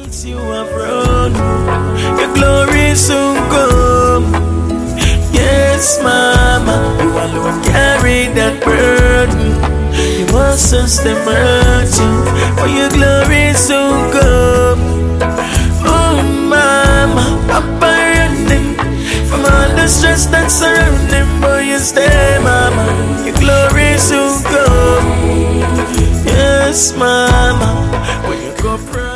Once you have run, your glory soon come. Yes, mama, you alone carry that burden. You must sustain merchant, for your glory soon come. Oh, mama, Papa running from all the stress that's surrounding, boy, you stay, mama. Your glory soon come. Yes, mama, when you go pray.